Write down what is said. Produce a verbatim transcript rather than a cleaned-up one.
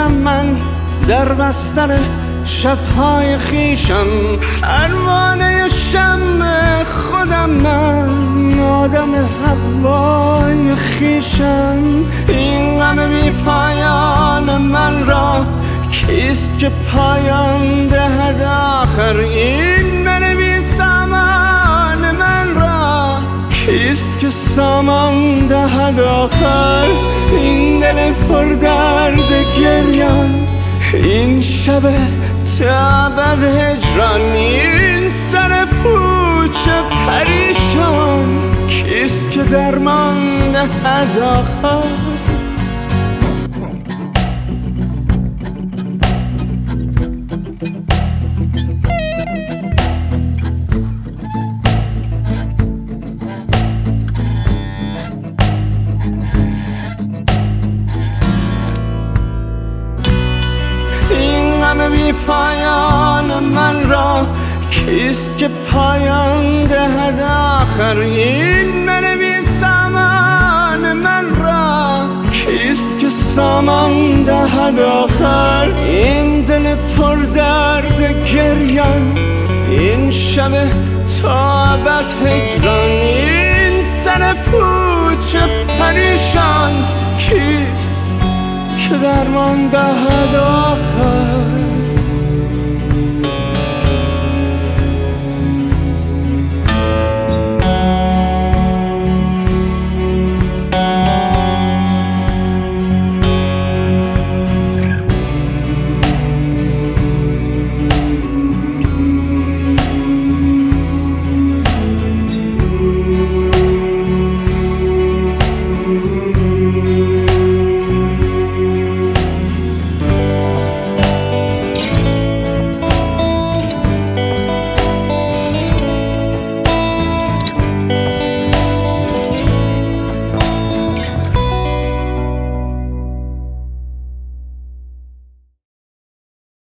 میمونم من در بستر شبهای خیشم، پروانه شمع خودم، من آدم هوای خیشم. این غم بی پایان من را کیست که پایان دهد آخر؟ این من بی سامان من را کیست که سامان دهد آخر؟ این دل پر درد گریان، این شب تا ابد هجران، این سر پوچ پریشان، کیست که درمان دهد آخر؟ غم بی پایان من را کیست که پایان دهد آخر؟ این من بی سامان من را کیست که سامان دهد آخر؟ این دل پر درد گریان، این شب تا ابد هجران، این سر پوچ پریشان، کیست که درمان دهد آخر؟